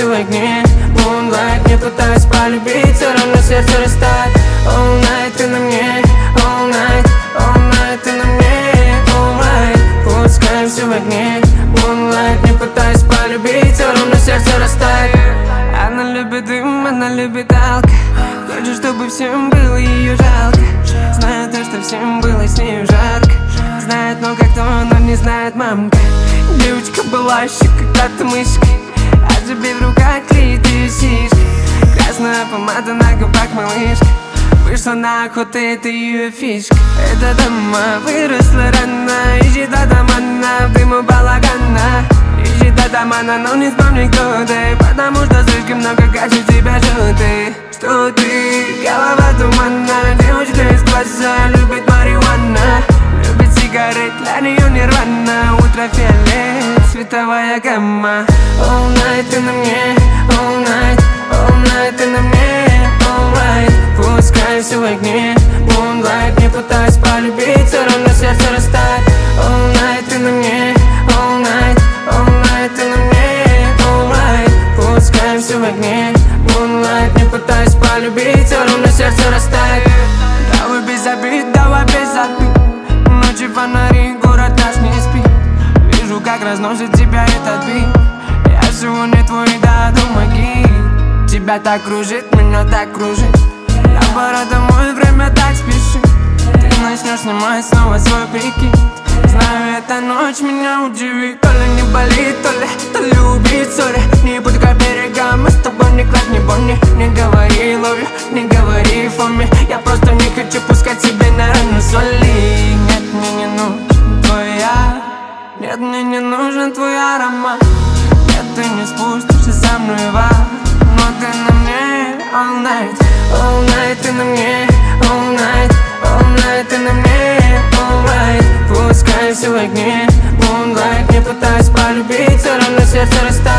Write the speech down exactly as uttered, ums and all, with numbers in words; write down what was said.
все в огне. Moonlight, не пытаюсь полюбить, все равно сердце растает. All night ты на мне, all night, all night ты на мне, alright. Пускай все в огне. Moonlight, не пытаюсь полюбить, все равно сердце растает. Она любит дым, она любит алко. Хочет, чтобы всем было ее жалко. Знает то, что всем было с нею жарко. Знает, но как то, но не знает мамка. Девочка была еще когда-то мышкой, а тебе в руках клеит ее сишка. Красная помада на губах малышка. Вышла на охоту, это ее фишка. Эта дама выросла рано, ищет атамана в дыму балагана. Ищет атамана, но не вспомни, кто ты, потому что слишком много качеств тебя желтый. Что ты, голова туманна, девочка из класса любит марихуана. Любит сигарет, для нее нирвана. Ультрафиолет, световая гамма. All night ты на мне, all night, all night ты на мне, alright. Пускай все в огне. Moonlight, не пытаюсь полюбить, все равно сердце растает. All night ты на мне, all night, all night ты на мне, alright. Пускай все в огне. Moonlight, не пытаюсь полюбить, все равно сердце растает. Давай без обид, давай без обид. Ночи фонари, город наш не спит. Вижу, как разносит тебя этот бит. Я сегодня твой, да, думаги. Тебя так кружит, меня так кружит. Я пора домой, время так спешит. Ты начнешь снимать снова свой прикид. Знаю, эта ночь меня удивит. То ли не болит, то ли, то ли убит, сори. Не буду к берегам, мы с тобой не клад, не бонни. Не говори love you, не говори for me. Я просто не хочу пускать себе на рану соли. Нет, мне не нужен твоя. Нет, мне не нужен твой аромат. Нет, ты не спустишься со мной в ад. Но ты на мне all night, all night ты на мне, all night, all night ты на мне, alright. Пускай все в огне. Moonlight, не пытаюсь полюбить, все равно сердце растает.